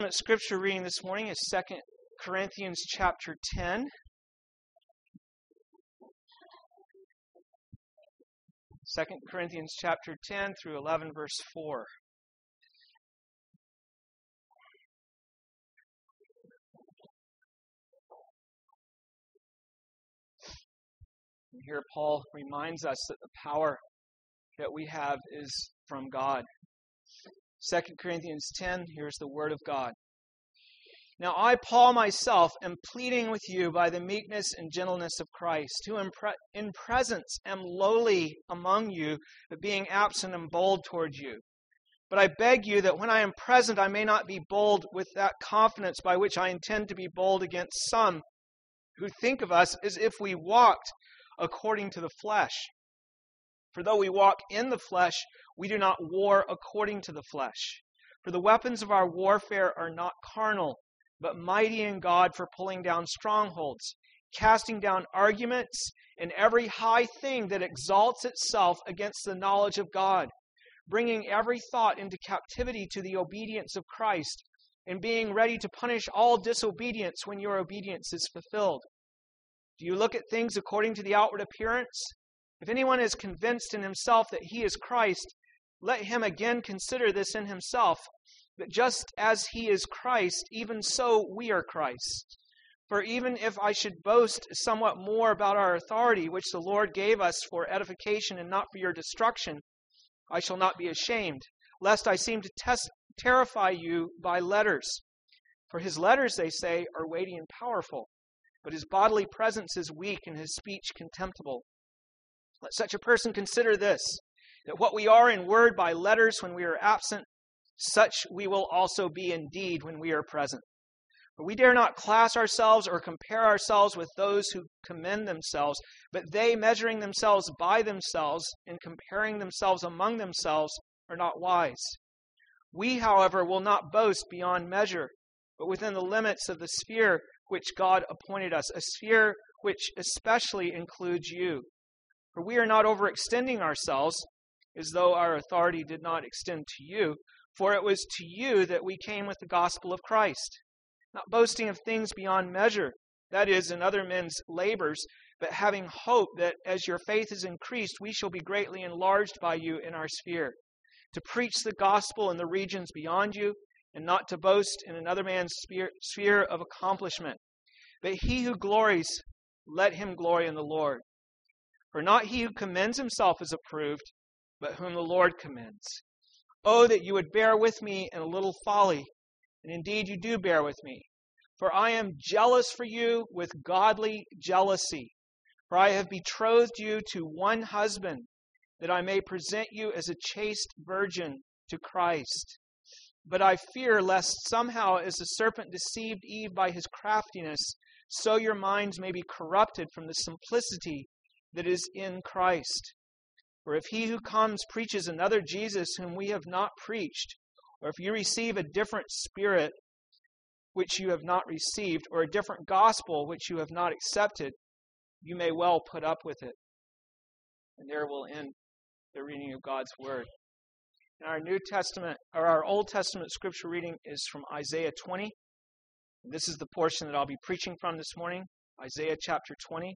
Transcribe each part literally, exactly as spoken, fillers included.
Scripture reading this morning is Second Corinthians chapter ten. Second Corinthians chapter ten through eleven, verse four. And here Paul reminds us that the power that we have is from God. Second Corinthians ten, here's the word of God. Now I, Paul, myself, am pleading with you by the meekness and gentleness of Christ, who in, pre- in presence am lowly among you, but being absent am bold toward you. But I beg you that when I am present I may not be bold with that confidence by which I intend to be bold against some who think of us as if we walked according to the flesh. For though we walk in the flesh, we do not war according to the flesh. For the weapons of our warfare are not carnal, but mighty in God for pulling down strongholds, casting down arguments and every high thing that exalts itself against the knowledge of God, bringing every thought into captivity to the obedience of Christ, and being ready to punish all disobedience when your obedience is fulfilled. Do you look at things according to the outward appearance? If anyone is convinced in himself that he is Christ, let him again consider this in himself, that just as he is Christ, even so we are Christ. For even if I should boast somewhat more about our authority, which the Lord gave us for edification and not for your destruction, I shall not be ashamed, lest I seem to test, terrify you by letters. For his letters, they say, are weighty and powerful, but his bodily presence is weak and his speech contemptible. Let such a person consider this, that what we are in word by letters when we are absent, such we will also be in deed when we are present. For we dare not class ourselves or compare ourselves with those who commend themselves, but they, measuring themselves by themselves and comparing themselves among themselves, are not wise. We, however, will not boast beyond measure, but within the limits of the sphere which God appointed us, a sphere which especially includes you. For we are not overextending ourselves, as though our authority did not extend to you, for it was to you that we came with the gospel of Christ, not boasting of things beyond measure, that is, in other men's labors, but having hope that as your faith is increased, we shall be greatly enlarged by you in our sphere, to preach the gospel in the regions beyond you, and not to boast in another man's sphere of accomplishment. But he who glories, let him glory in the Lord. For not he who commends himself is approved, but whom the Lord commends. Oh, that you would bear with me in a little folly, and indeed you do bear with me. For I am jealous for you with godly jealousy. For I have betrothed you to one husband, that I may present you as a chaste virgin to Christ. But I fear lest somehow, as the serpent deceived Eve by his craftiness, so your minds may be corrupted from the simplicity that is in Christ. For if he who comes preaches another Jesus whom we have not preached, or if you receive a different spirit which you have not received, or a different gospel which you have not accepted, you may well put up with it. And there will end the reading of God's word. And our New Testament, or our Old Testament scripture reading is from Isaiah twenty. This is the portion that I'll be preaching from this morning, Isaiah chapter twenty.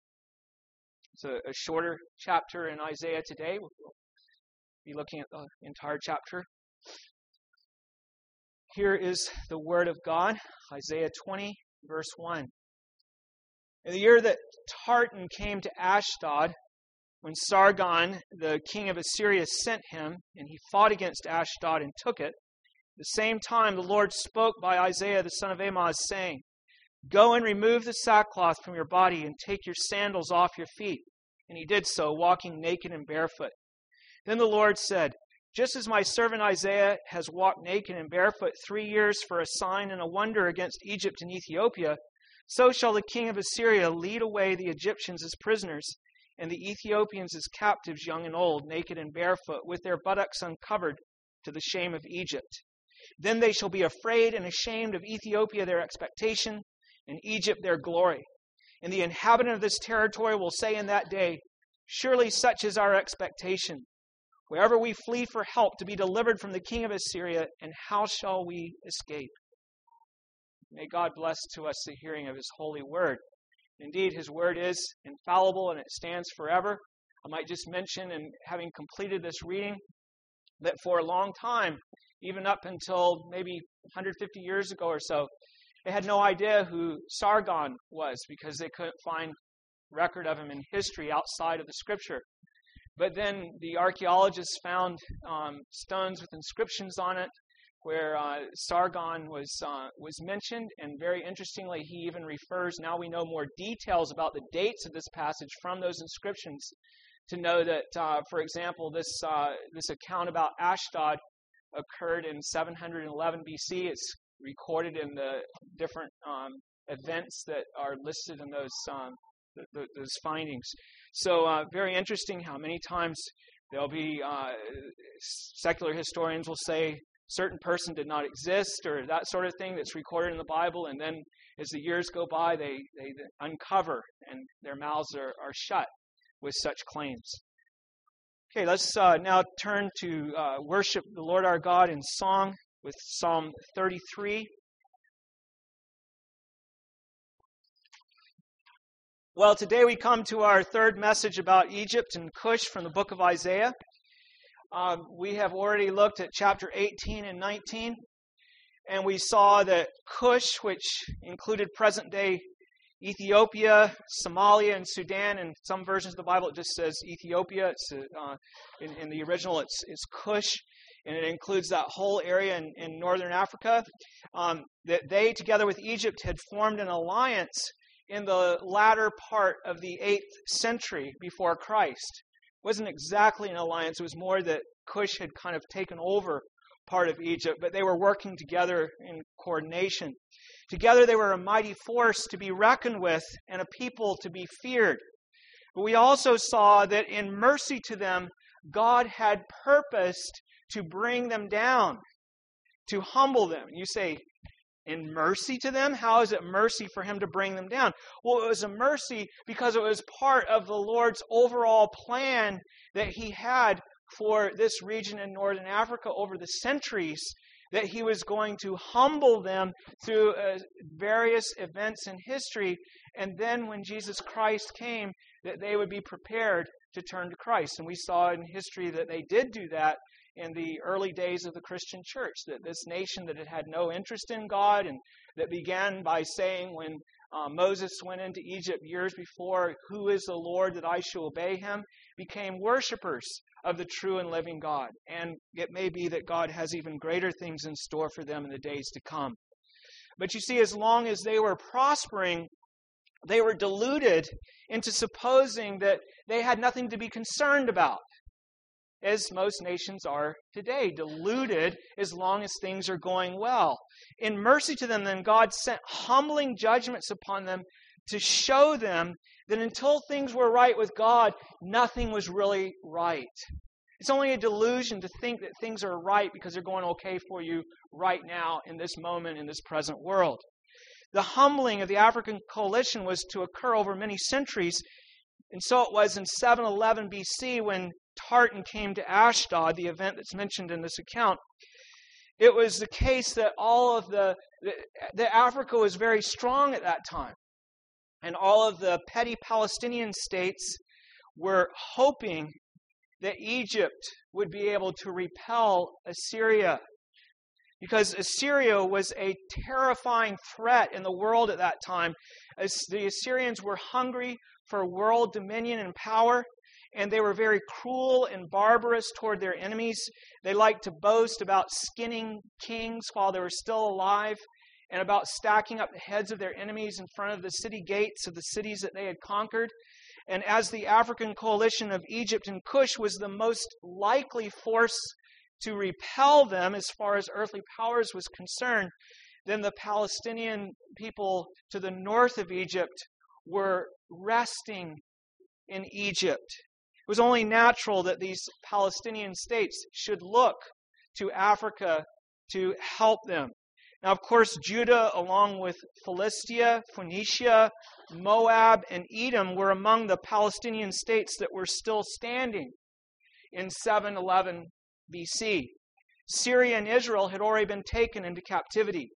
It's a, a shorter chapter in Isaiah today. We'll be looking at the entire chapter. Here is the word of God, Isaiah twenty, verse one. In the year that Tartan came to Ashdod, when Sargon, the king of Assyria, sent him, and he fought against Ashdod and took it, at the same time the Lord spoke by Isaiah the son of Amoz, saying, Go and remove the sackcloth from your body and take your sandals off your feet. And he did so, walking naked and barefoot. Then the Lord said, Just as my servant Isaiah has walked naked and barefoot three years for a sign and a wonder against Egypt and Ethiopia, so shall the king of Assyria lead away the Egyptians as prisoners, and the Ethiopians as captives, young and old, naked and barefoot, with their buttocks uncovered, to the shame of Egypt. Then they shall be afraid and ashamed of Ethiopia their expectation, and Egypt their glory. And the inhabitant of this territory will say in that day, Surely such is our expectation. Wherever we flee for help to be delivered from the king of Assyria, and how shall we escape? May God bless to us the hearing of his holy word. Indeed, his word is infallible and it stands forever. I might just mention, in having completed this reading, that for a long time, even up until maybe one hundred fifty years ago or so, they had no idea who Sargon was because they couldn't find record of him in history outside of the scripture. But then the archaeologists found um, stones with inscriptions on it where uh, Sargon was uh, was mentioned, and very interestingly, he even refers, now we know more details about the dates of this passage from those inscriptions, to know that, uh, for example, this uh, this account about Ashdod occurred in seven hundred eleven B C. It's recorded in the different um, events that are listed in those um, th- th- those findings. So uh, very interesting how many times there'll be uh, secular historians will say certain person did not exist or that sort of thing that's recorded in the Bible, and then as the years go by, they, they uncover and their mouths are, are shut with such claims. Okay, let's uh, now turn to uh, worship the Lord our God in song with Psalm thirty-three. Well, today we come to our third message about Egypt and Cush from the book of Isaiah. Um, we have already looked at chapter eighteen and nineteen, and we saw that Cush, which included present-day Ethiopia, Somalia, and Sudan. In some versions of the Bible, it just says Ethiopia. It's uh, in, in the original, it's, it's Cush, and it includes that whole area in, in northern Africa. Um, that they, together with Egypt, had formed an alliance in the latter part of the eighth century before Christ. It wasn't exactly an alliance. It was more that Cush had kind of taken over part of Egypt, but they were working together in coordination. Together they were a mighty force to be reckoned with and a people to be feared. But we also saw that in mercy to them, God had purposed to bring them down, to humble them. You say, in mercy to them? How is it mercy for him to bring them down? Well, it was a mercy because it was part of the Lord's overall plan that he had for this region in northern Africa over the centuries, that he was going to humble them through uh, various events in history, and then when Jesus Christ came, that they would be prepared to turn to Christ. And we saw in history that they did do that in the early days of the Christian church, that this nation that had had no interest in God and that began by saying when uh, Moses went into Egypt years before, "Who is the Lord that I shall obey him?" became worshipers of the true and living God. And it may be that God has even greater things in store for them in the days to come. But you see, as long as they were prospering, they were deluded into supposing that they had nothing to be concerned about, as most nations are today, deluded as long as things are going well. In mercy to them, then, God sent humbling judgments upon them to show them that until things were right with God, nothing was really right. It's only a delusion to think that things are right because they're going okay for you right now in this moment, in this present world. The humbling of the African coalition was to occur over many centuries, and so it was in seven eleven B C when Tartan came to Ashdod, the event that's mentioned in this account. It was the case that all of the, the, the Africa was very strong at that time. And all of the petty Palestinian states were hoping that Egypt would be able to repel Assyria. Because Assyria was a terrifying threat in the world at that time. As the Assyrians were hungry for world dominion and power, and they were very cruel and barbarous toward their enemies. They liked to boast about skinning kings while they were still alive, and about stacking up the heads of their enemies in front of the city gates of the cities that they had conquered. And as the African coalition of Egypt and Cush was the most likely force to repel them as far as earthly powers was concerned, then the Palestinian people to the north of Egypt were resting in Egypt. It was only natural that these Palestinian states should look to Africa to help them. Now, of course, Judah, along with Philistia, Phoenicia, Moab, and Edom, were among the Palestinian states that were still standing in seven eleven B C. Syria and Israel had already been taken into captivity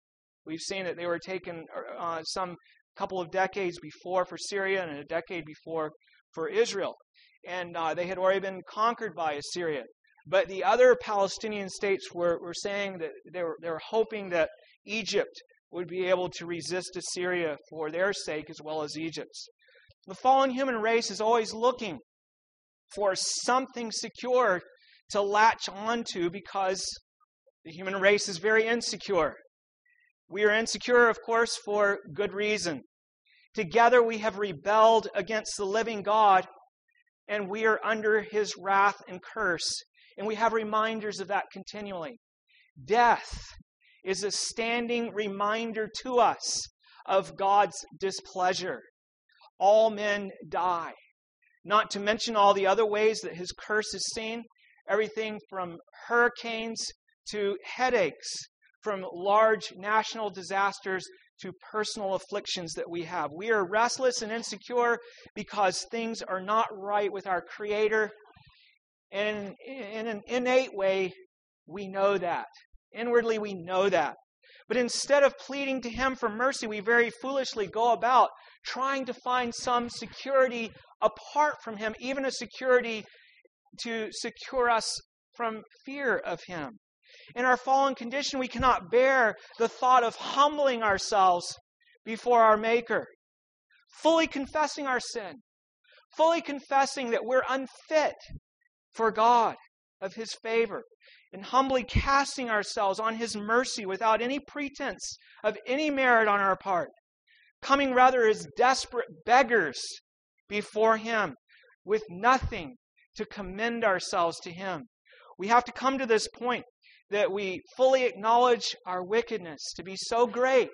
We've seen that they were taken uh, some couple of decades before for Syria and a decade before for Israel. And uh, they had already been conquered by Assyria. But the other Palestinian states were, were saying that they were, they were hoping that Egypt would be able to resist Assyria for their sake as well as Egypt's. The fallen human race is always looking for something secure to latch onto because the human race is very insecure. We are insecure, of course, for good reason. Together we have rebelled against the living God, and we are under His wrath and curse. And we have reminders of that continually. Death is a standing reminder to us of God's displeasure. All men die. Not to mention all the other ways that His curse is seen. Everything from hurricanes to headaches, from large national disasters to personal afflictions that we have. We are restless and insecure because things are not right with our Creator. And in an innate way, we know that. Inwardly, we know that. But instead of pleading to Him for mercy, we very foolishly go about trying to find some security apart from Him, even a security to secure us from fear of Him. In our fallen condition, we cannot bear the thought of humbling ourselves before our Maker, fully confessing our sin, fully confessing that we're unfit for God, of His favor, and humbly casting ourselves on His mercy without any pretense of any merit on our part, coming rather as desperate beggars before Him with nothing to commend ourselves to Him. We have to come to this point that we fully acknowledge our wickedness to be so great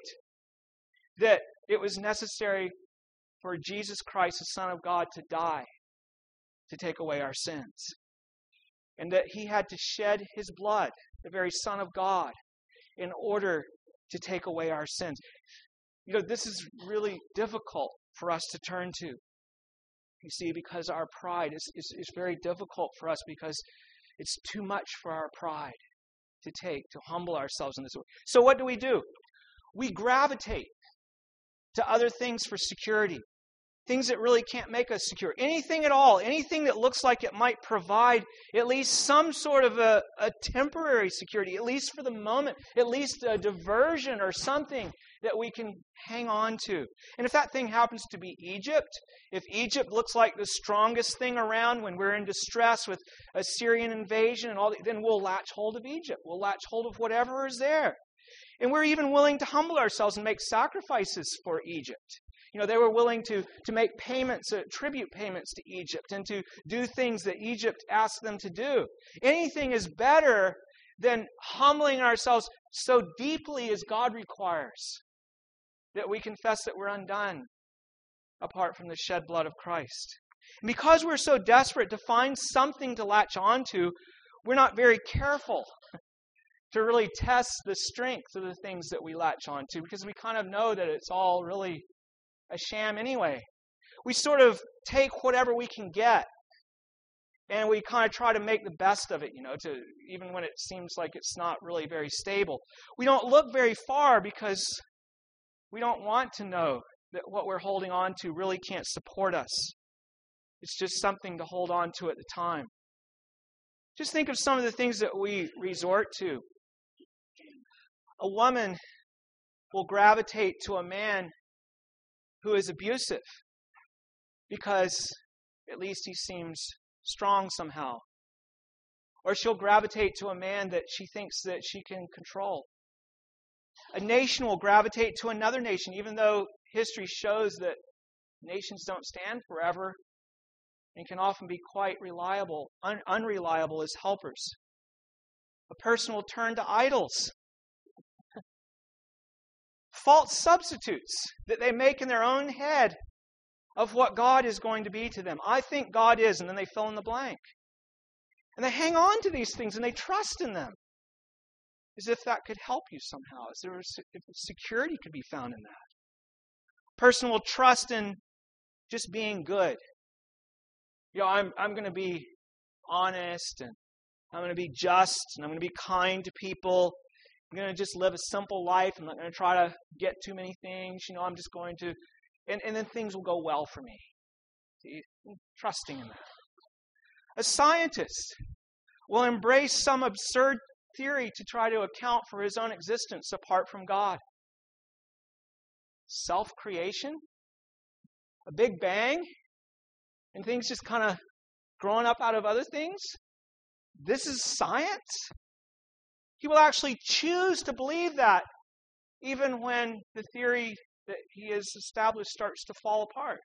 that it was necessary for Jesus Christ, the Son of God, to die to take away our sins. And that He had to shed His blood, the very Son of God, in order to take away our sins. You know, this is really difficult for us to turn to. You see, because our pride is, is, is very difficult for us because it's too much for our pride to take, to humble ourselves in this way. So what do we do? We gravitate to other things for security. Things that really can't make us secure. Anything at all. Anything that looks like it might provide at least some sort of a, a temporary security, at least for the moment, at least a diversion or something that we can hang on to. And if that thing happens to be Egypt, if Egypt looks like the strongest thing around when we're in distress with Assyrian invasion and all that, then we'll latch hold of Egypt. We'll latch hold of whatever is there. And we're even willing to humble ourselves and make sacrifices for Egypt. You know, they were willing to, to make payments, uh, tribute payments to Egypt and to do things that Egypt asked them to do. Anything is better than humbling ourselves so deeply as God requires that we confess that we're undone apart from the shed blood of Christ. And because we're so desperate to find something to latch onto, we're not very careful to really test the strength of the things that we latch onto because we kind of know that it's all really a sham anyway. We sort of take whatever we can get and we kind of try to make the best of it, you know, to even when it seems like it's not really very stable. We don't look very far because we don't want to know that what we're holding on to really can't support us. It's just something to hold on to at the time. Just think of some of the things that we resort to. A woman will gravitate to a man who is abusive because at least he seems strong somehow. Or she'll gravitate to a man that she thinks that she can control. A nation will gravitate to another nation, even though history shows that nations don't stand forever and can often be quite reliable, un- unreliable as helpers. A person will turn to idols. False substitutes that they make in their own head of what God is going to be to them. I think God is, and then they fill in the blank. And they hang on to these things and they trust in them as if that could help you somehow, as there was, if security could be found in that. A person will trust in just being good. You know, I'm I'm going to be honest and I'm going to be just and I'm going to be kind to people. I'm going to just live a simple life. I'm not going to try to get too many things. You know, I'm just going to, and, and then things will go well for me. See, I'm trusting in that. A scientist will embrace some absurd theory to try to account for his own existence apart from God. Self-creation, a big bang, and things just kind of growing up out of other things. This is science? He will actually choose to believe that even when the theory that he has established starts to fall apart.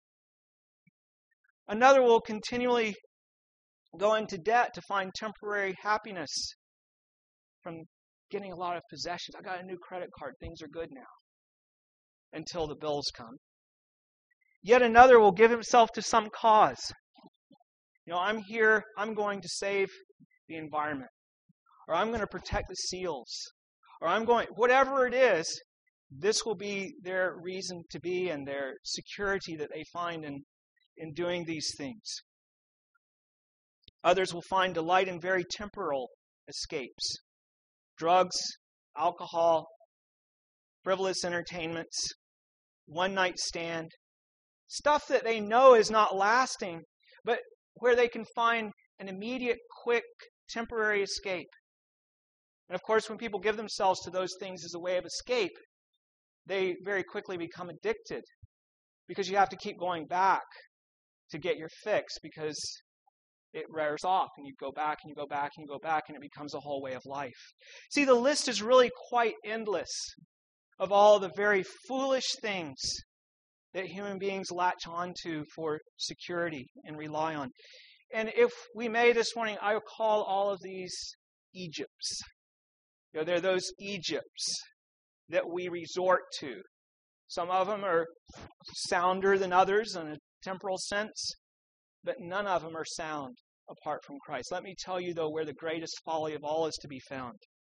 Another will continually go into debt to find temporary happiness from getting a lot of possessions. I got a new credit card. Things are good now. Until the bills come. Yet another will give himself to some cause. You know, I'm here, I'm going to save the environment. Or I'm going to protect the seals. Or I'm going, whatever it is, this will be their reason to be and their security that they find in, in doing these things. Others will find delight in very temporal escapes. Drugs, alcohol, frivolous entertainments, one-night stand, stuff that they know is not lasting, but where they can find an immediate, quick, temporary escape. And of course, when people give themselves to those things as a way of escape, they very quickly become addicted because you have to keep going back to get your fix because it wears off and you go back and you go back and you go back and it becomes a whole way of life. See, the list is really quite endless of all the very foolish things that human beings latch onto for security and rely on. And if we may this morning, I would call all of these Egypts. You know, they're those Egypts that we resort to. Some of them are sounder than others in a temporal sense, but none of them are sound apart from Christ. Let me tell you, though, where the greatest folly of all is to be found.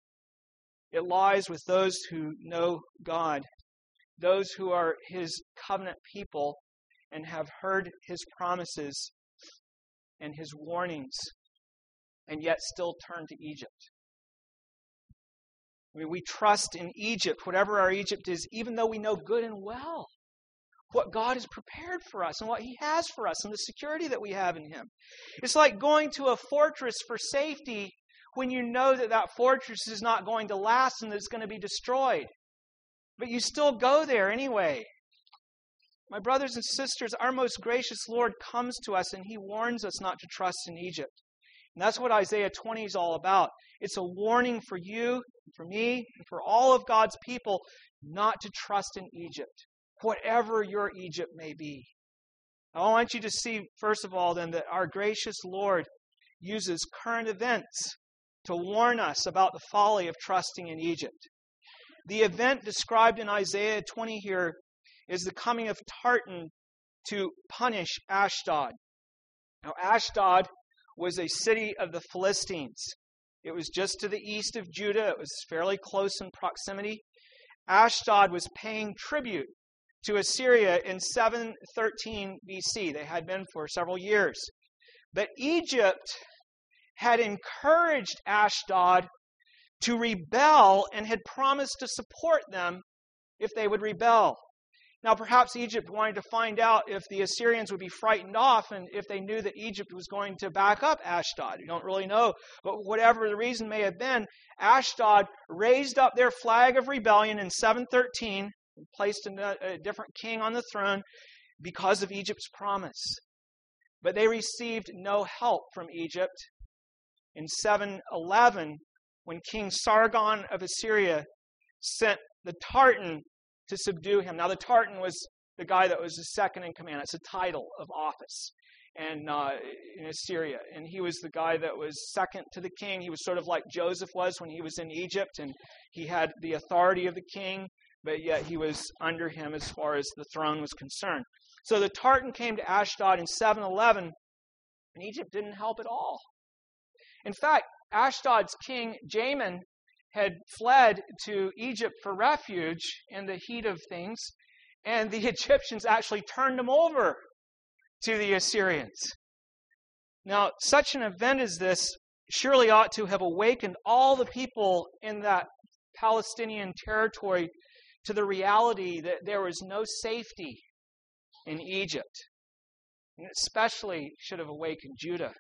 It lies with those who know God, those who are His covenant people and have heard His promises and His warnings, and yet still turn to Egypt. I mean, we trust in Egypt, whatever our Egypt is, even though we know good and well what God has prepared for us and what He has for us and the security that we have in Him. It's like going to a fortress for safety when you know that that fortress is not going to last and that it's going to be destroyed. But you still go there anyway. My brothers and sisters, our most gracious Lord comes to us and He warns us not to trust in Egypt. And that's what Isaiah twenty is all about. It's a warning for you, for me, and for all of God's people not to trust in Egypt, whatever your Egypt may be. I want you to see, first of all, then, that our gracious Lord uses current events to warn us about the folly of trusting in Egypt. The event described in Isaiah twenty here is the coming of Tartan to punish Ashdod. Now, Ashdod was a city of the Philistines. It was just to the east of Judah. It was fairly close in proximity. Ashdod was paying tribute to Assyria in seven thirteen B C. They had been for several years. But Egypt had encouraged Ashdod to rebel and had promised to support them if they would rebel. Now, perhaps Egypt wanted to find out if the Assyrians would be frightened off and if they knew that Egypt was going to back up Ashdod. We don't really know, but whatever the reason may have been, Ashdod raised up their flag of rebellion in seven thirteen and placed a, a different king on the throne because of Egypt's promise. But they received no help from Egypt. In seven eleven, when King Sargon of Assyria sent the Tartan to subdue him. Now, the Tartan was the guy that was the second in command. It's a title of office and uh, in Assyria. And he was the guy that was second to the king. He was sort of like Joseph was when he was in Egypt, and he had the authority of the king, but yet he was under him as far as the throne was concerned. So the Tartan came to Ashdod in seven eleven, and Egypt didn't help at all. In fact, Ashdod's king, Jamin, had fled to Egypt for refuge in the heat of things, and the Egyptians actually turned him over to the Assyrians. Now, such an event as this surely ought to have awakened all the people in that Palestinian territory to the reality that there was no safety in Egypt. And especially should have awakened Judah.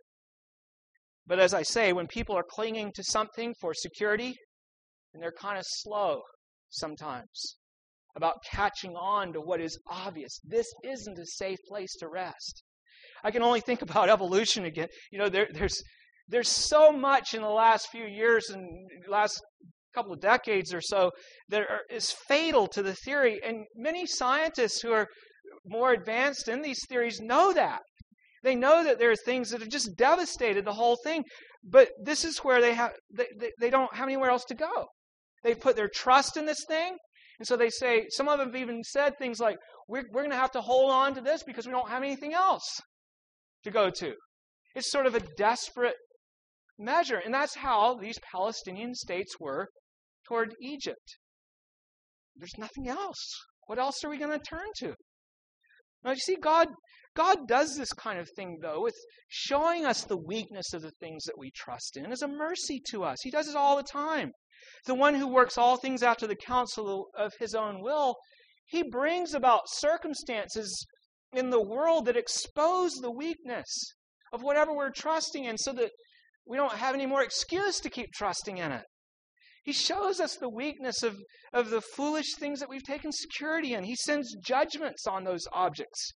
But as I say, when people are clinging to something for security, and they're kind of slow sometimes about catching on to what is obvious. This isn't a safe place to rest. I can only think about evolution again. You know, there, there's there's so much in the last few years and last couple of decades or so that are, is fatal to the theory. And many scientists who are more advanced in these theories know that. They know that there are things that have just devastated the whole thing. But this is where they have they, they, they don't have anywhere else to go. They've put their trust in this thing. And so they say, some of them have even said things like, we're, we're going to have to hold on to this because we don't have anything else to go to. It's sort of a desperate measure. And that's how these Palestinian states were toward Egypt. There's nothing else. What else are we going to turn to? Now, you see, God, God does this kind of thing, though, with showing us the weakness of the things that we trust in as a mercy to us. He does it all the time. The one who works all things after the counsel of his own will, he brings about circumstances in the world that expose the weakness of whatever we're trusting in so that we don't have any more excuse to keep trusting in it. He shows us the weakness of, of the foolish things that we've taken security in. He sends judgments on those objects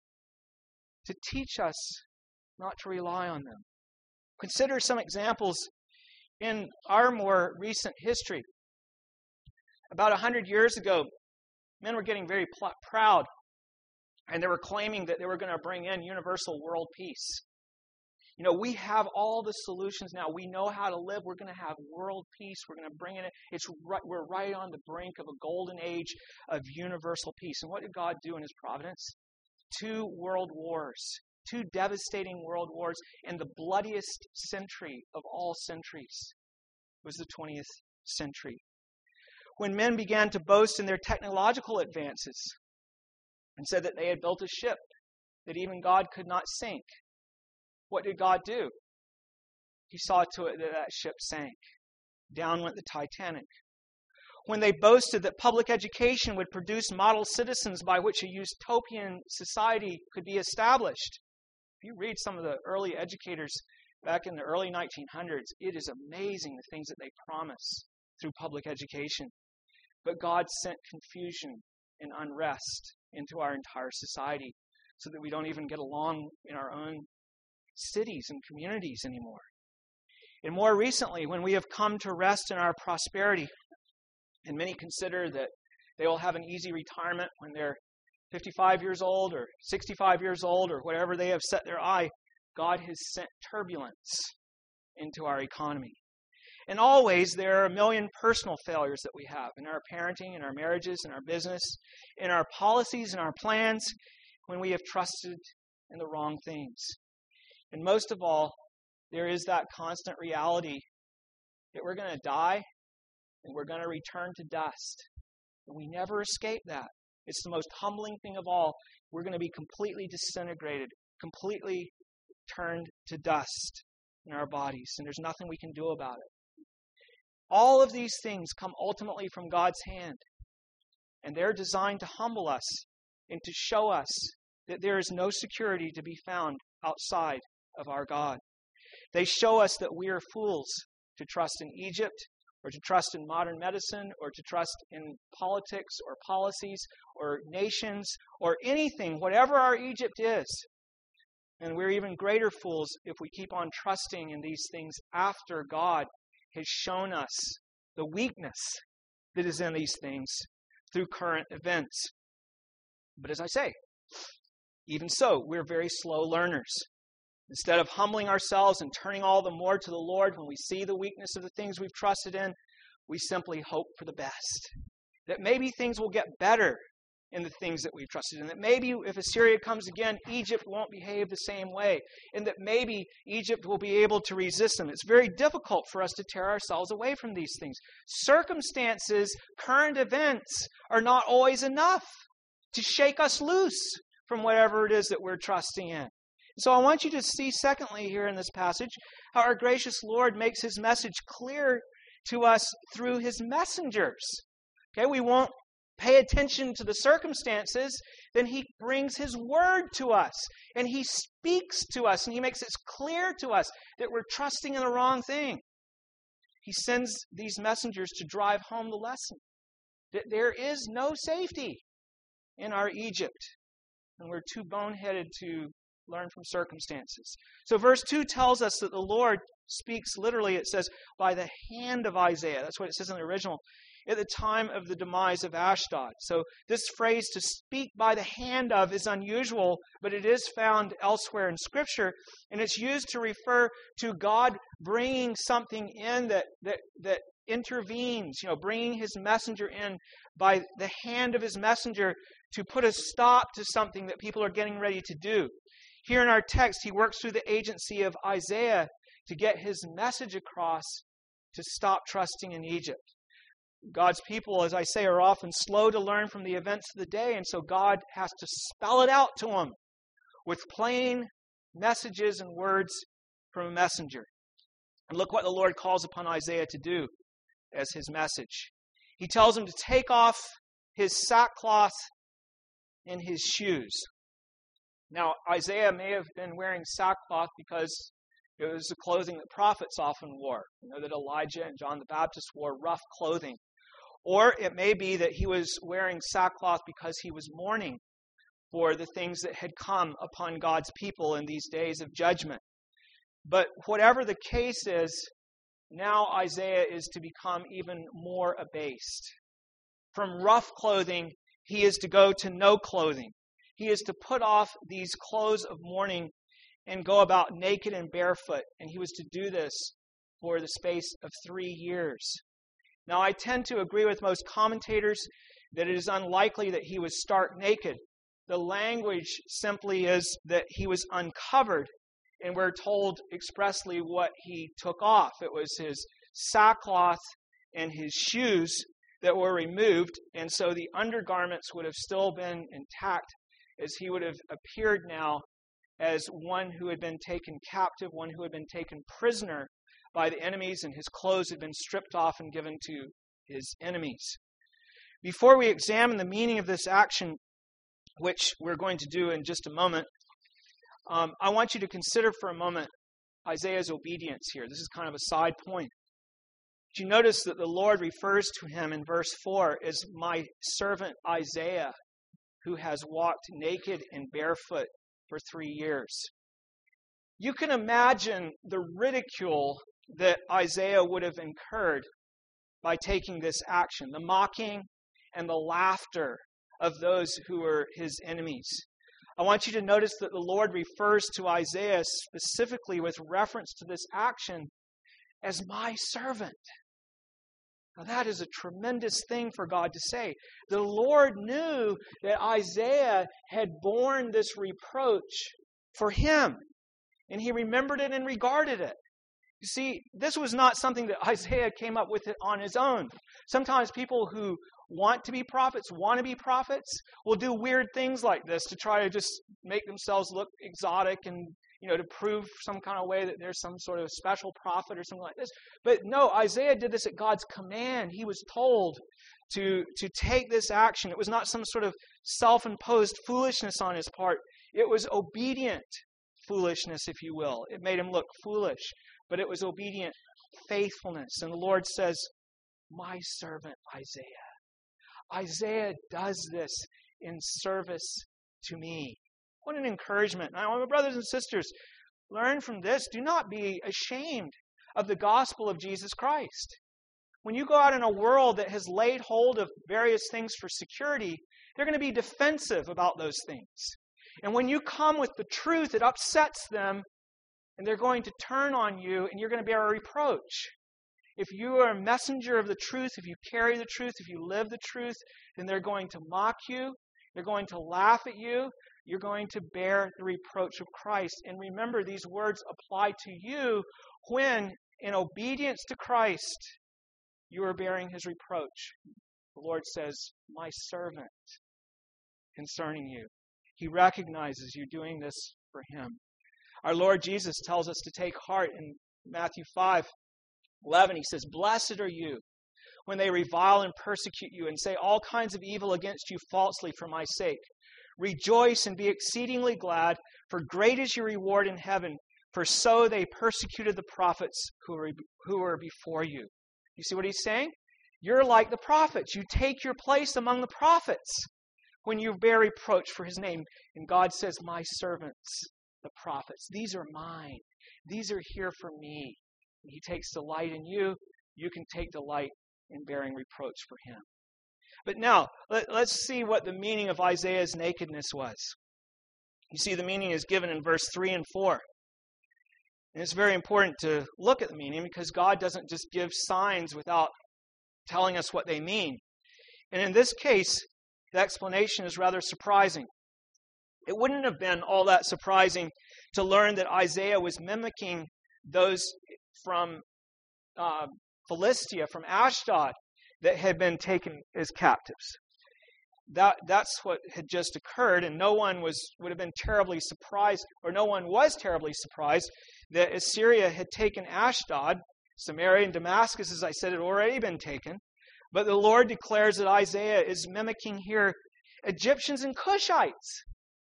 to teach us not to rely on them. Consider some examples in our more recent history. About a hundred years ago, men were getting very pl- proud, and they were claiming that they were going to bring in universal world peace. You know, we have all the solutions now. We know how to live. We're going to have world peace. We're going to bring in it. It's right, we're right on the brink of a golden age of universal peace. And what did God do in his providence? Two world wars. Two devastating world wars, and the bloodiest century of all centuries was the twentieth century. When men began to boast in their technological advances and said that they had built a ship that even God could not sink, what did God do? He saw to it that that ship sank. Down went the Titanic. When they boasted that public education would produce model citizens by which a utopian society could be established, if you read some of the early educators back in the early nineteen hundreds, it is amazing the things that they promise through public education. But God sent confusion and unrest into our entire society so that we don't even get along in our own cities and communities anymore. And more recently, when we have come to rest in our prosperity, and many consider that they will have an easy retirement when they're fifty-five years old or sixty-five years old or whatever they have set their eye, God has sent turbulence into our economy. And always there are a million personal failures that we have in our parenting, in our marriages, in our business, in our policies, in our plans, when we have trusted in the wrong things. And most of all, there is that constant reality that we're going to die and we're going to return to dust. And we never escape that. It's the most humbling thing of all. We're going to be completely disintegrated, completely turned to dust in our bodies, and there's nothing we can do about it. All of these things come ultimately from God's hand, and they're designed to humble us and to show us that there is no security to be found outside of our God. They show us that we are fools to trust in Egypt, or to trust in modern medicine, or to trust in politics or policies or nations or anything, whatever our Egypt is. And we're even greater fools if we keep on trusting in these things after God has shown us the weakness that is in these things through current events. But as I say, even so, we're very slow learners. Instead of humbling ourselves and turning all the more to the Lord when we see the weakness of the things we've trusted in, we simply hope for the best. That maybe things will get better in the things that we've trusted in. That maybe if Assyria comes again, Egypt won't behave the same way. And that maybe Egypt will be able to resist them. It's very difficult for us to tear ourselves away from these things. Circumstances, current events are not always enough to shake us loose from whatever it is that we're trusting in. So I want you to see, secondly, here in this passage, how our gracious Lord makes his message clear to us through his messengers. Okay, we won't pay attention to the circumstances, then he brings his word to us, and he speaks to us, and he makes it clear to us that we're trusting in the wrong thing. He sends these messengers to drive home the lesson that there is no safety in our Egypt, and we're too boneheaded to learn from circumstances. So verse two tells us that the Lord speaks literally, it says, by the hand of Isaiah. That's what it says in the original, at the time of the demise of Ashdod. So this phrase, to speak by the hand of, is unusual, but it is found elsewhere in Scripture, and it's used to refer to God bringing something in that that that intervenes, you know, bringing his messenger in by the hand of his messenger to put a stop to something that people are getting ready to do. Here in our text, he works through the agency of Isaiah to get his message across to stop trusting in Egypt. God's people, as I say, are often slow to learn from the events of the day, and so God has to spell it out to them with plain messages and words from a messenger. And look what the Lord calls upon Isaiah to do as his message. He tells him to take off his sackcloth and his shoes. Now, Isaiah may have been wearing sackcloth because it was the clothing that prophets often wore. You know that Elijah and John the Baptist wore rough clothing. Or it may be that he was wearing sackcloth because he was mourning for the things that had come upon God's people in these days of judgment. But whatever the case is, now Isaiah is to become even more abased. From rough clothing, he is to go to no clothing. He is to put off these clothes of mourning and go about naked and barefoot. And he was to do this for the space of three years. Now, I tend to agree with most commentators that it is unlikely that he would start naked. The language simply is that he was uncovered, and we're told expressly what he took off. It was his sackcloth and his shoes that were removed, and so the undergarments would have still been intact, as he would have appeared now as one who had been taken captive, one who had been taken prisoner by the enemies, and his clothes had been stripped off and given to his enemies. Before we examine the meaning of this action, which we're going to do in just a moment, um, I want you to consider for a moment Isaiah's obedience here. This is kind of a side point. But you notice that the Lord refers to him in verse four as my servant Isaiah, who has walked naked and barefoot for three years. You can imagine the ridicule that Isaiah would have incurred by taking this action, the mocking and the laughter of those who were his enemies. I want you to notice that the Lord refers to Isaiah specifically with reference to this action as my servant. Now that is a tremendous thing for God to say. The Lord knew that Isaiah had borne this reproach for him, and he remembered it and regarded it. You see, this was not something that Isaiah came up with on his own. Sometimes people who want to be prophets, want to be prophets, will do weird things like this to try to just make themselves look exotic and, you know, to prove some kind of way that there's some sort of special prophet or something like this. But no, Isaiah did this at God's command. He was told to, to take this action. It was not some sort of self-imposed foolishness on his part. It was obedient foolishness, if you will. It made him look foolish, but it was obedient faithfulness. And the Lord says, my servant Isaiah. Isaiah does this in service to me. What an encouragement. Now, my brothers and sisters, learn from this. Do not be ashamed of the gospel of Jesus Christ. When you go out in a world that has laid hold of various things for security, they're going to be defensive about those things. And when you come with the truth, it upsets them, and they're going to turn on you, and you're going to bear a reproach. If you are a messenger of the truth, if you carry the truth, if you live the truth, then they're going to mock you. They're going to laugh at you. You're going to bear the reproach of Christ. And remember, these words apply to you when, in obedience to Christ, you are bearing his reproach. The Lord says, my servant, concerning you. He recognizes you doing this for him. Our Lord Jesus tells us to take heart in Matthew five. eleven, he says, "Blessed are you when they revile and persecute you and say all kinds of evil against you falsely for my sake. Rejoice and be exceedingly glad, for great is your reward in heaven, for so they persecuted the prophets who were, who were before you." You see what he's saying? You're like the prophets. You take your place among the prophets when you bear reproach for his name. And God says, "My servants, the prophets, these are mine. These are here for me." And he takes delight in you. You can take delight in bearing reproach for him. But now, let, let's see what the meaning of Isaiah's nakedness was. You see, the meaning is given in verse three and four. And it's very important to look at the meaning because God doesn't just give signs without telling us what they mean. And in this case, the explanation is rather surprising. It wouldn't have been all that surprising to learn that Isaiah was mimicking those from uh, Philistia, from Ashdod, that had been taken as captives. That that's what had just occurred, and no one was would have been terribly surprised, or no one was terribly surprised that Assyria had taken Ashdod. Samaria and Damascus, as I said, had already been taken. But the Lord declares that Isaiah is mimicking here Egyptians and Cushites.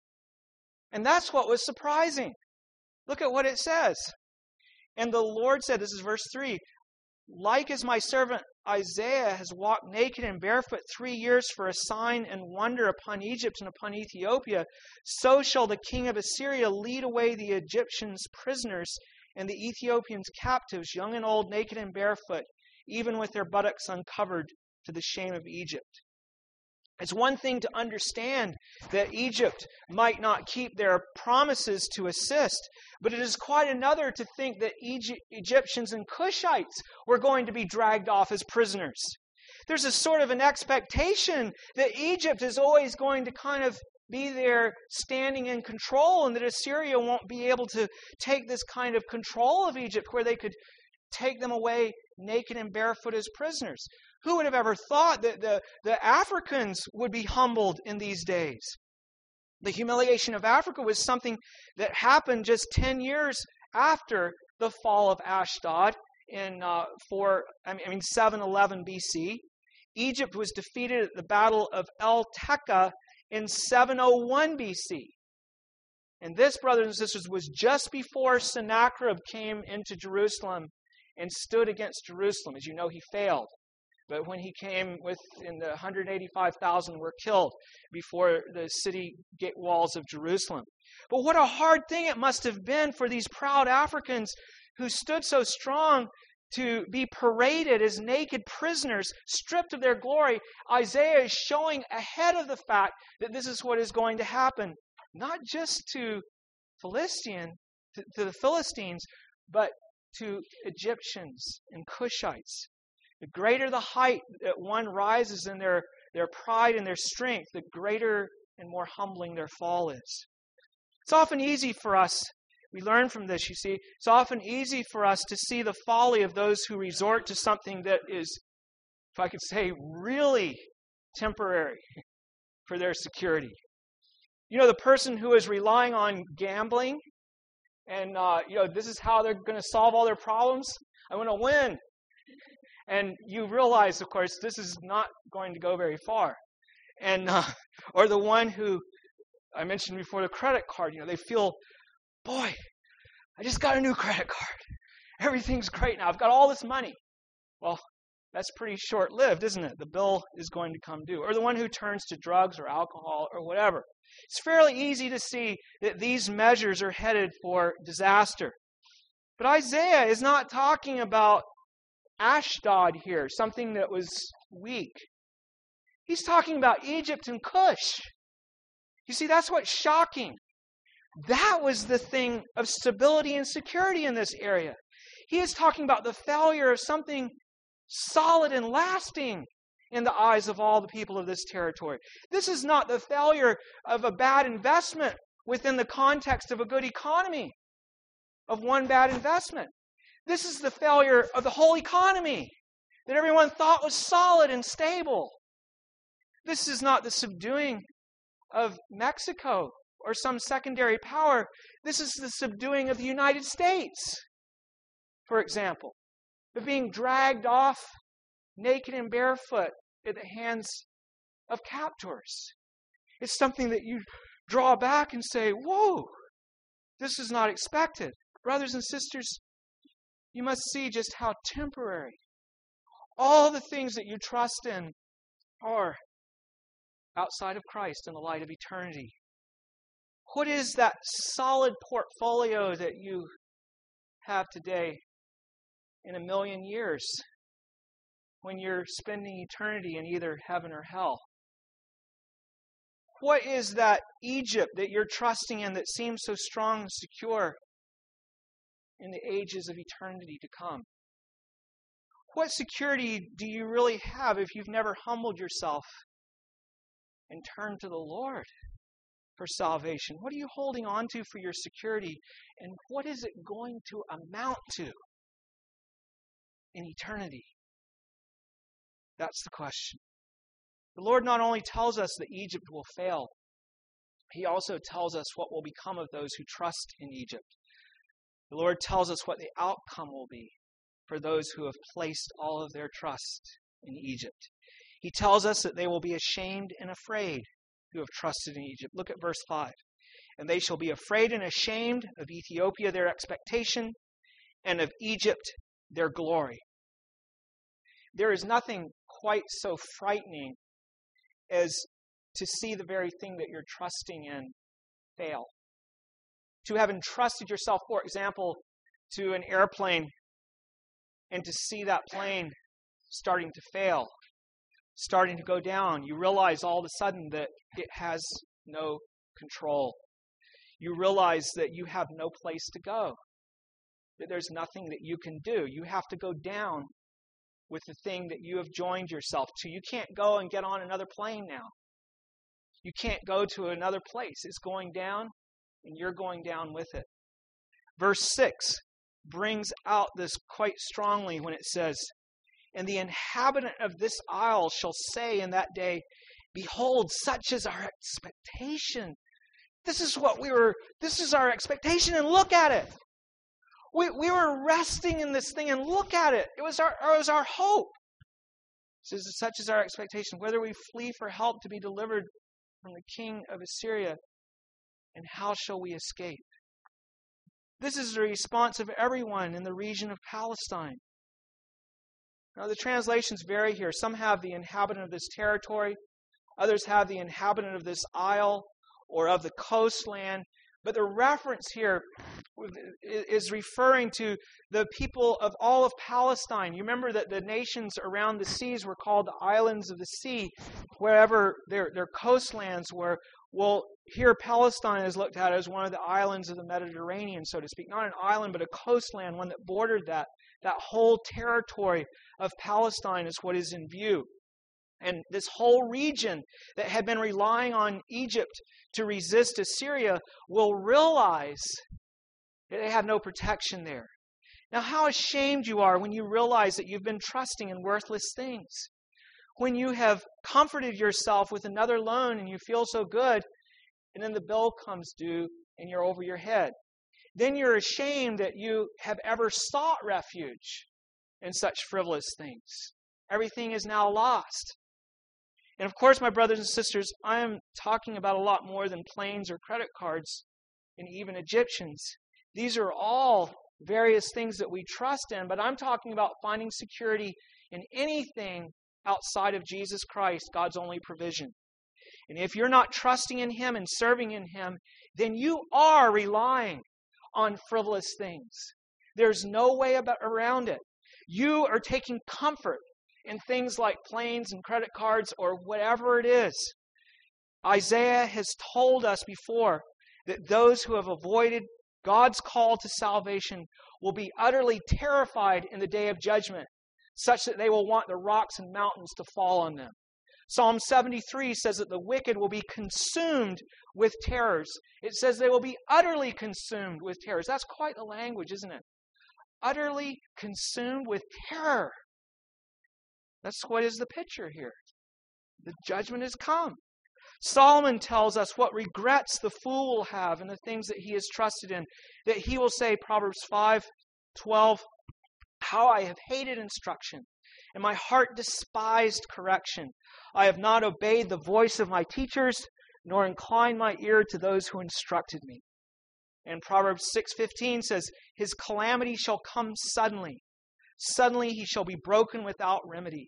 And that's what was surprising. Look at what it says. "And the Lord said," this is verse three, "Like as my servant Isaiah has walked naked and barefoot three years for a sign and wonder upon Egypt and upon Ethiopia, so shall the king of Assyria lead away the Egyptians prisoners and the Ethiopians captives, young and old, naked and barefoot, even with their buttocks uncovered, to the shame of Egypt." It's one thing to understand that Egypt might not keep their promises to assist, but it is quite another to think that Egypt, Egyptians and Cushites were going to be dragged off as prisoners. There's a sort of an expectation that Egypt is always going to kind of be there standing in control, and that Assyria won't be able to take this kind of control of Egypt where they could take them away naked and barefoot as prisoners. Who would have ever thought that the, the Africans would be humbled in these days? The humiliation of Africa was something that happened just ten years after the fall of Ashdod in uh, four, I mean, I mean seven eleven B C. Egypt was defeated at the Battle of El Teka in seven oh one B C. And this, brothers and sisters, was just before Sennacherib came into Jerusalem and stood against Jerusalem. As you know, he failed. But when he came with, in the one hundred eighty-five thousand were killed before the city gate walls of Jerusalem. But what a hard thing it must have been for these proud Africans who stood so strong to be paraded as naked prisoners, stripped of their glory. Isaiah is showing ahead of the fact that this is what is going to happen, not just to Philistine, to, to the Philistines, but to Egyptians and Cushites. The greater the height that one rises in their, their pride and their strength, the greater and more humbling their fall is. It's often easy for us, we learn from this, you see, it's often easy for us to see the folly of those who resort to something that is, if I could say, really temporary for their security. You know, the person who is relying on gambling, and, uh, you know, this is how they're going to solve all their problems. I want to win. And you realize, of course, this is not going to go very far. And uh, or the one who, I mentioned before, the credit card, you know, they feel, boy, I just got a new credit card. Everything's great now. I've got all this money. Well, that's pretty short-lived, isn't it? The bill is going to come due. Or the one who turns to drugs or alcohol or whatever. It's fairly easy to see that these measures are headed for disaster. But Isaiah is not talking about Ashdod here, something that was weak. He's talking about Egypt and Cush. You see, that's what's shocking. That was the thing of stability and security in this area. He is talking about the failure of something solid and lasting in the eyes of all the people of this territory. This is not the failure of a bad investment within the context of a good economy, of one bad investment. This is the failure of the whole economy that everyone thought was solid and stable. This is not the subduing of Mexico or some secondary power. This is the subduing of the United States, for example. of being dragged off naked and barefoot at the hands of captors. It's something that you draw back and say, whoa, this is not expected. Brothers and sisters, you must see just how temporary all the things that you trust in are outside of Christ in the light of eternity. What is that solid portfolio that you have today in a million years when you're spending eternity in either heaven or hell? What is that Egypt that you're trusting in that seems so strong and secure in the ages of eternity to come? What security do you really have if you've never humbled yourself and turned to the Lord for salvation? What are you holding on to for your security? And what is it going to amount to in eternity? That's the question. The Lord not only tells us that Egypt will fail, He also tells us what will become of those who trust in Egypt. The Lord tells us what the outcome will be for those who have placed all of their trust in Egypt. He tells us that they will be ashamed and afraid who have trusted in Egypt. Look at verse five. And they shall be afraid and ashamed of Ethiopia, their expectation, and of Egypt, their glory. There is nothing quite so frightening as to see the very thing that you're trusting in fail. To have entrusted yourself, for example, to an airplane and to see that plane starting to fail, starting to go down. You realize all of a sudden that it has no control. You realize that you have no place to go, that there's nothing that you can do. You have to go down with the thing that you have joined yourself to. You can't go and get on another plane now. You can't go to another place. It's going down, and you're going down with it. Verse six brings out this quite strongly when it says, and the inhabitant of this isle shall say in that day, behold, such is our expectation. This is what we were, this is our expectation, and look at it. We we were resting in this thing, and look at it. It was our, it was our hope. It says, such is our expectation, whether we flee for help to be delivered from the king of Assyria, and how shall we escape? This is the response of everyone in the region of Palestine. Now, the translations vary here. Some have the inhabitant of this territory. Others have the inhabitant of this isle or of the coastland. But the reference here is referring to the people of all of Palestine. You remember that the nations around the seas were called the islands of the sea, wherever their, their coastlands were. Well, here Palestine is looked at as one of the islands of the Mediterranean, so to speak. Not an island, but a coastland, one that bordered that. That whole territory of Palestine is what is in view. And this whole region that had been relying on Egypt to resist Assyria will realize that they have no protection there. Now, how ashamed you are when you realize that you've been trusting in worthless things. When you have comforted yourself with another loan and you feel so good, and then the bill comes due and you're over your head. Then you're ashamed that you have ever sought refuge in such frivolous things. Everything is now lost. And of course, my brothers and sisters, I am talking about a lot more than planes or credit cards and even Egyptians. These are all various things that we trust in, but I'm talking about finding security in anything outside of Jesus Christ, God's only provision. And if you're not trusting in Him and serving in Him, then you are relying on frivolous things. There's no way about around it. You are taking comfort in things like planes and credit cards or whatever it is. Isaiah has told us before that those who have avoided God's call to salvation will be utterly terrified in the day of judgment, such that they will want the rocks and mountains to fall on them. Psalm seventy-three says that the wicked will be consumed with terrors. It says they will be utterly consumed with terrors. That's quite a language, isn't it? Utterly consumed with terror. That's what is the picture here. The judgment has come. Solomon tells us what regrets the fool will have in the things that he is trusted in. That he will say, Proverbs five twelve, How I have hated instruction, and my heart despised correction. I have not obeyed the voice of my teachers, nor inclined my ear to those who instructed me. And Proverbs six fifteen says, his calamity shall come suddenly. Suddenly he shall be broken without remedy.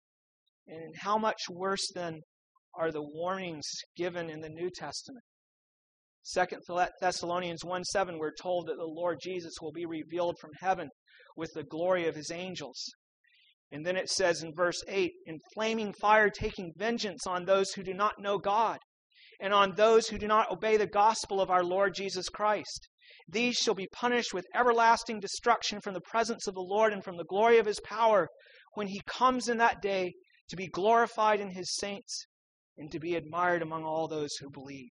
And how much worse then are the warnings given in the New Testament? Second Thessalonians one seven, we're told that the Lord Jesus will be revealed from heaven with the glory of his angels. And then it says in verse eight, in flaming fire taking vengeance on those who do not know God, and on those who do not obey the gospel of our Lord Jesus Christ. These shall be punished with everlasting destruction from the presence of the Lord and from the glory of his power, when he comes in that day to be glorified in his saints and to be admired among all those who believe.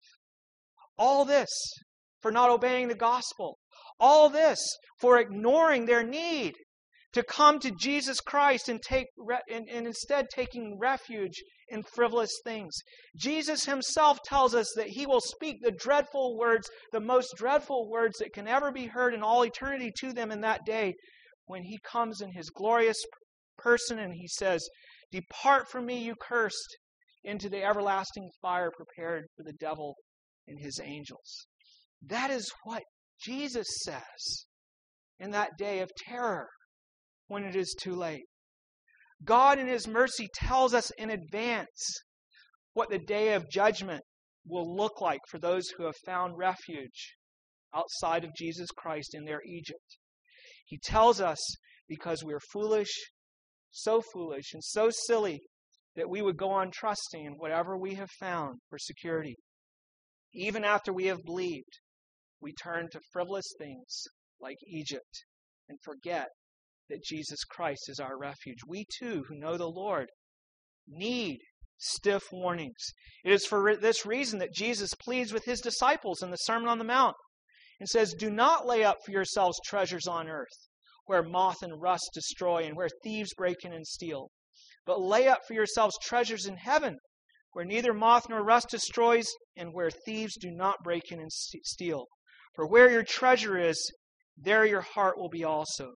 All this for not obeying the gospel. All this for ignoring their need to come to Jesus Christ and take and, and instead taking refuge in frivolous things. Jesus himself tells us that he will speak the dreadful words, the most dreadful words that can ever be heard in all eternity to them in that day when he comes in his glorious person and he says, "Depart from me, you cursed, into the everlasting fire prepared for the devil and his angels." That is what Jesus says in that day of terror when it is too late. God in his mercy tells us in advance what the day of judgment will look like for those who have found refuge outside of Jesus Christ in their Egypt. He tells us because we are foolish, so foolish and so silly that we would go on trusting in whatever we have found for security. Even after we have believed, we turn to frivolous things like Egypt and forget that Jesus Christ is our refuge. We too, who know the Lord, need stiff warnings. It is for this reason that Jesus pleads with his disciples in the Sermon on the Mount and says, "Do not lay up for yourselves treasures on earth, where moth and rust destroy and where thieves break in and steal. But lay up for yourselves treasures in heaven, where neither moth nor rust destroys and where thieves do not break in and steal. For where your treasure is, there your heart will be also."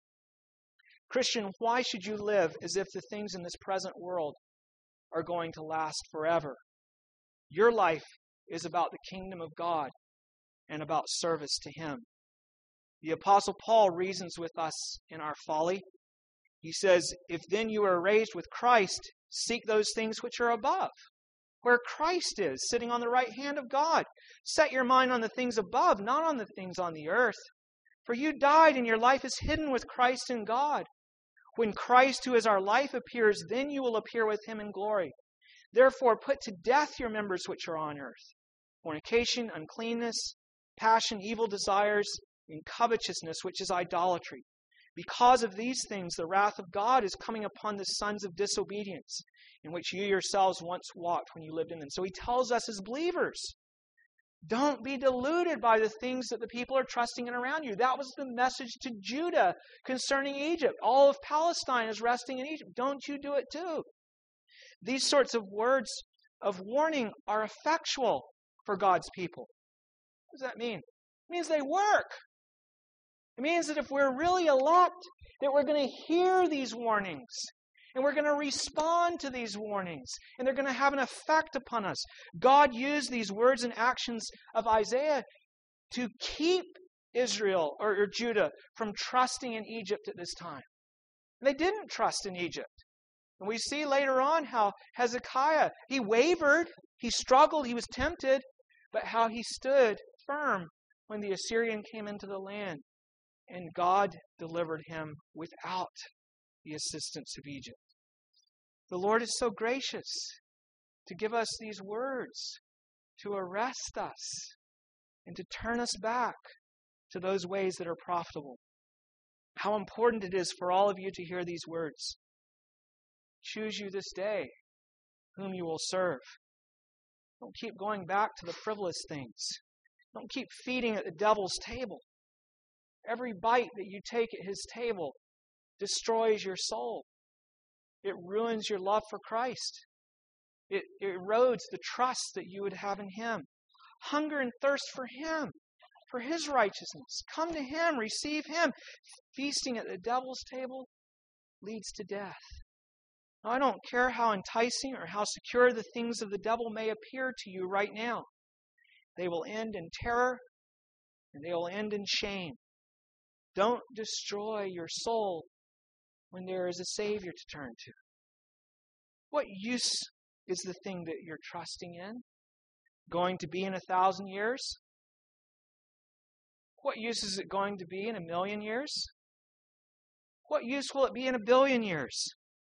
Christian, why should you live as if the things in this present world are going to last forever? Your life is about the kingdom of God and about service to him. The Apostle Paul reasons with us in our folly. He says, "If then you are raised with Christ, seek those things which are above, where Christ is, sitting on the right hand of God. Set your mind on the things above, not on the things on the earth. For you died, and your life is hidden with Christ in God. When Christ, who is our life, appears, then you will appear with him in glory. Therefore put to death your members which are on earth: fornication, uncleanness, passion, evil desires, and covetousness, which is idolatry. Because of these things, the wrath of God is coming upon the sons of disobedience, in which you yourselves once walked when you lived in them." So he tells us as believers, don't be deluded by the things that the people are trusting in around you. That was the message to Judah concerning Egypt. All of Palestine is resting in Egypt. Don't you do it too. These sorts of words of warning are effectual for God's people. What does that mean? It means they work. It means that if we're really elect, that we're going to hear these warnings. And we're going to respond to these warnings. And they're going to have an effect upon us. God used these words and actions of Isaiah to keep Israel or, or Judah from trusting in Egypt at this time. They didn't trust in Egypt. And we see later on how Hezekiah, he wavered, he struggled, he was tempted, but how he stood firm when the Assyrian came into the land. And God delivered him without the assistance of Egypt. The Lord is so gracious to give us these words, to arrest us, and to turn us back to those ways that are profitable. How important it is for all of you to hear these words. Choose you this day whom you will serve. Don't keep going back to the frivolous things. Don't keep feeding at the devil's table. Every bite that you take at his table destroys your soul. It ruins your love for Christ. It, it erodes the trust that you would have in him. Hunger and thirst for him. for His righteousness. Come to Him, receive Him. Feasting at the devil's table leads to death. Now, I don't care how enticing or how secure the things of the devil may appear to you right now. They will end in terror and they will end in shame. Don't destroy your soul when there is a Savior to turn to. What use is the thing that you're trusting in going to be in a thousand years? What use is it going to be in a million years? What use will it be in a billion years?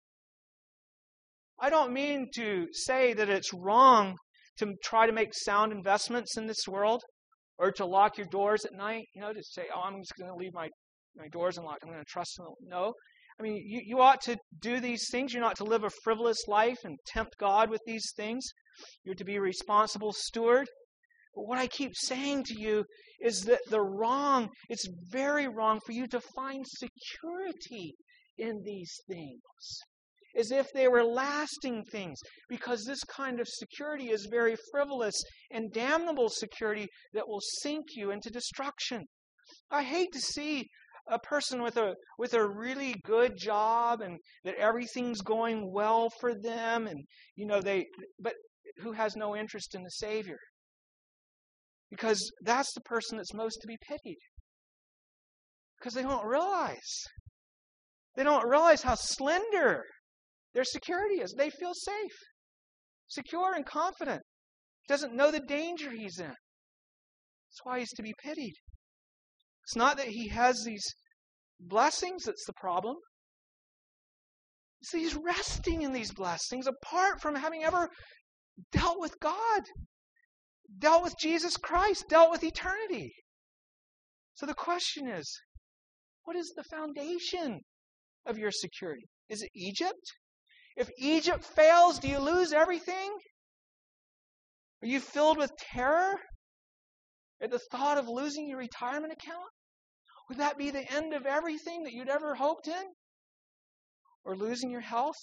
I don't mean to say that it's wrong to try to make sound investments in this world or to lock your doors at night, you know, to say, oh, I'm just going to leave my, my doors unlocked. I'm going to trust them. No. I mean, you, you ought to do these things. You're not to live a frivolous life and tempt God with these things. You're to be a responsible steward. But what I keep saying to you is that the wrong, it's very wrong for you to find security in these things, as if they were lasting things, because this kind of security is very frivolous and damnable security that will sink you into destruction. I hate to see a person with a with a really good job and that everything's going well for them, and you know they but who has no interest in the Savior. Because that's the person that's most to be pitied. Because they don't realize. They don't realize how slender their security is. They feel safe, secure, and confident. Doesn't know the danger he's in. That's why he's to be pitied. It's not that he has these blessings that's the problem. It's that he's resting in these blessings apart from having ever dealt with God, dealt with Jesus Christ, dealt with eternity. So the question is, what is the foundation of your security? Is it Egypt? If Egypt fails, do you lose everything? Are you filled with terror at the thought of losing your retirement account? Would that be the end of everything that you'd ever hoped in? Or losing your health?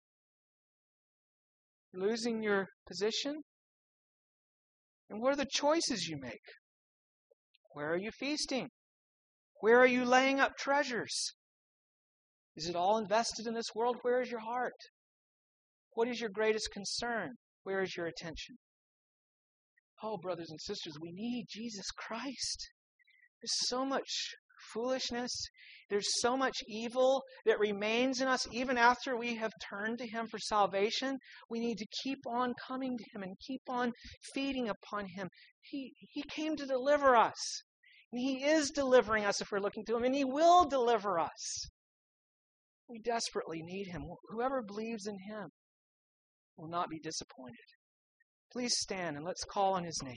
Losing your position? And what are the choices you make? Where are you feasting? Where are you laying up treasures? Is it all invested in this world? Where is your heart? What is your greatest concern? Where is your attention? Oh, brothers and sisters, we need Jesus Christ. There's so much foolishness. There's so much evil that remains in us even after we have turned to Him for salvation. We need to keep on coming to Him and keep on feeding upon Him. He, he came to deliver us. And He is delivering us if we're looking to Him. And He will deliver us. We desperately need Him. Whoever believes in Him will not be disappointed. Please stand and let's call on His name.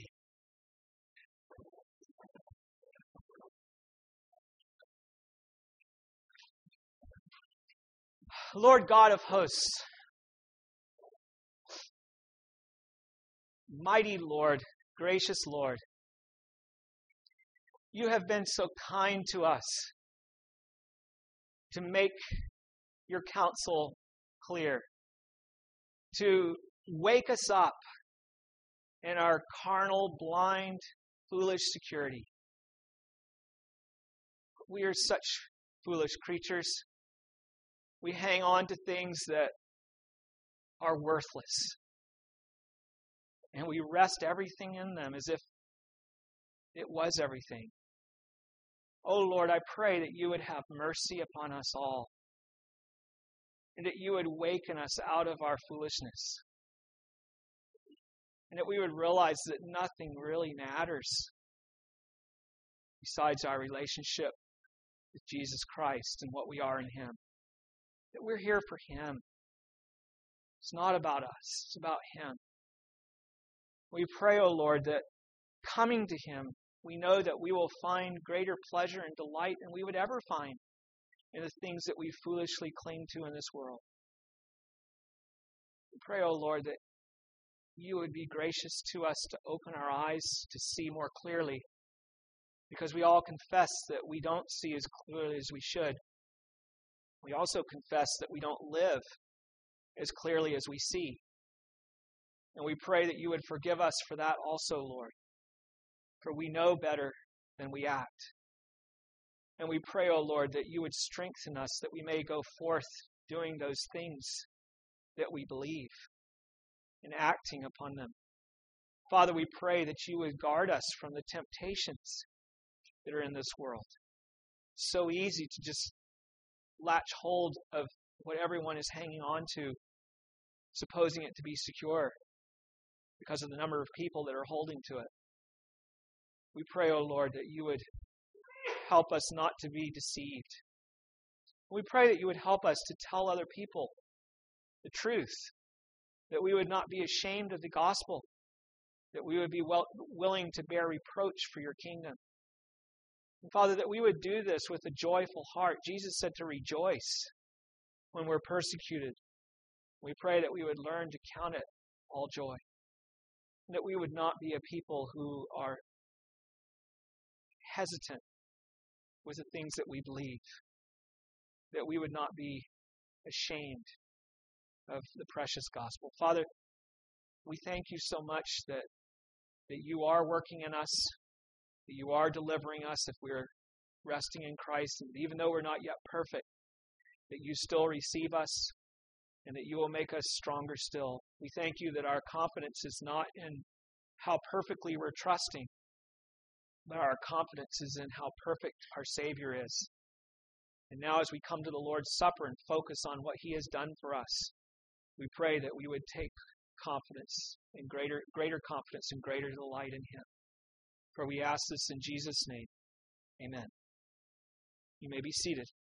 Lord God of hosts, mighty Lord, gracious Lord, you have been so kind to us to make your counsel clear, to wake us up in our carnal, blind, foolish security. We are such foolish creatures. We hang on to things that are worthless. And we rest everything in them as if it was everything. Oh Lord, I pray that you would have mercy upon us all. And that you would waken us out of our foolishness. And that we would realize that nothing really matters besides our relationship with Jesus Christ and what we are in Him. That we're here for Him. It's not about us. It's about Him. We pray, O Lord, that coming to Him, we know that we will find greater pleasure and delight than we would ever find in the things that we foolishly cling to in this world. We pray, O Lord, that you would be gracious to us to open our eyes to see more clearly, because we all confess that we don't see as clearly as we should. We also confess that we don't live as clearly as we see. And we pray that you would forgive us for that also, Lord. For we know better than we act. And we pray, O Lord, that you would strengthen us, that we may go forth doing those things that we believe and acting upon them. Father, we pray that you would guard us from the temptations that are in this world. It's so easy to just latch hold of what everyone is hanging on to, supposing it to be secure because of the number of people that are holding to it. We pray, O Lord, that you would help us not to be deceived. We pray that you would help us to tell other people the truth, that we would not be ashamed of the gospel, that we would be well, willing to bear reproach for your kingdom. And Father, that we would do this with a joyful heart. Jesus said to rejoice when we're persecuted. We pray that we would learn to count it all joy, and that we would not be a people who are hesitant with the things that we believe, that we would not be ashamed of the precious gospel. Father, we thank you so much that, that you are working in us, that you are delivering us if we're resting in Christ, and even though we're not yet perfect, that you still receive us and that you will make us stronger still. We thank you that our confidence is not in how perfectly we're trusting, but our confidence is in how perfect our Savior is. And now as we come to the Lord's Supper and focus on what he has done for us, we pray that we would take confidence and greater, greater confidence and greater delight in him. For we ask this in Jesus' name. Amen. You may be seated.